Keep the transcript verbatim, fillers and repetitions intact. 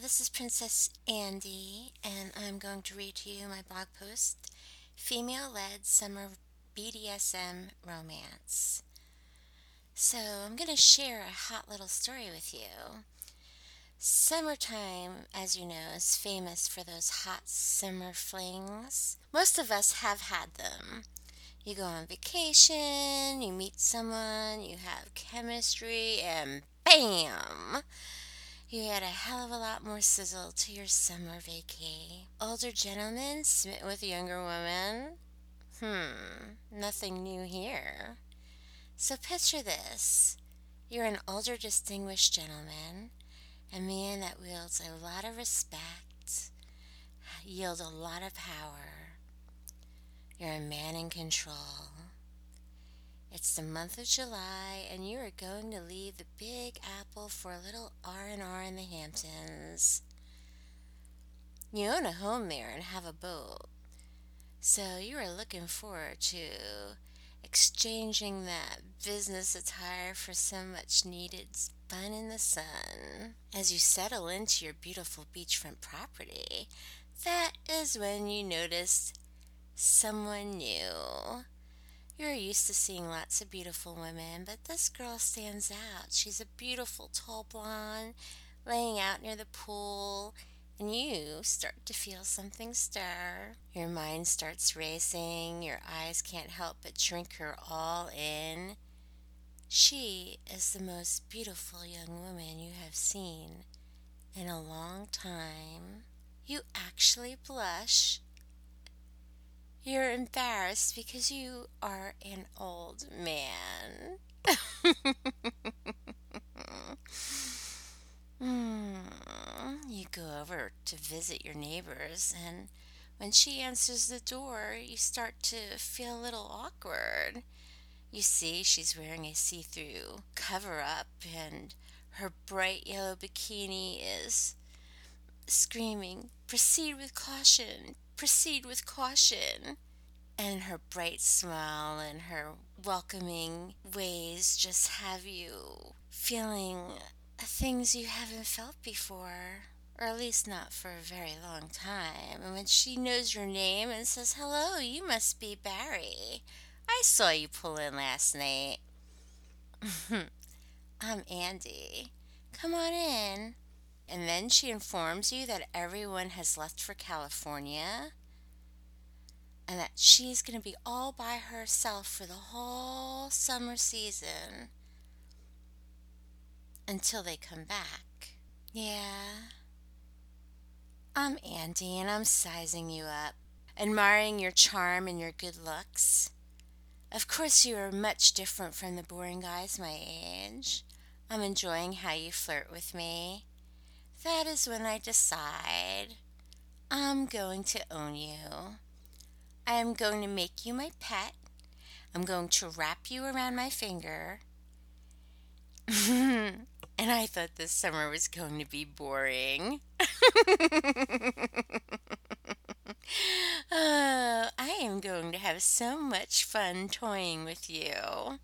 this is Princess Andy, and I'm going to read to you my blog post, Female Led Summer B D S M Romance. So, I'm going to share a hot little story with you. Summertime, as you know, is famous for those hot summer flings. Most of us have had them. You go on vacation, you meet someone, you have chemistry, and bam! You add a hell of a lot more sizzle to your summer vacay. Older gentlemen smitten with younger women? Hmm, nothing new here. So picture this. You're an older distinguished gentleman, a man that wields a lot of respect, yields a lot of power. You're a man in control. It's the month of July and you are going to leave the Big Apple for a little R and R in the Hamptons. You own a home there and have a boat. So you are looking forward to exchanging that business attire for some much needed fun in the sun. As you settle into your beautiful beachfront property, that is when you notice someone new. You're used to seeing lots of beautiful women, but this girl stands out. She's a beautiful tall blonde laying out near the pool, and you start to feel something stir. Your mind starts racing, your eyes can't help but drink her all in. She is the most beautiful young woman you have seen in a long time. You actually blush. You're embarrassed because you are an old man. Hmm. You go over to visit your neighbors, and when she answers the door, you start to feel a little awkward. You see, she's wearing a see through cover up, and her bright yellow bikini is screaming, "Proceed with caution! Proceed with caution!" And her bright smile and her welcoming ways just have you feeling things you haven't felt before, or at least not for a very long time. And when she knows your name and says, "Hello, you must be Barry. I saw you pull in last night." "I'm Andy. Come on in." And then she informs you that everyone has left for California and that she's going to be all by herself for the whole summer season until they come back. Yeah, I'm Andy and I'm sizing you up, admiring your charm and your good looks. Of course, you are much different from the boring guys my age. I'm enjoying how you flirt with me. That is when I decide I'm going to own you. I am going to make you my pet. I'm going to wrap you around my finger. And I thought this summer was going to be boring. Oh, I am going to have so much fun toying with you.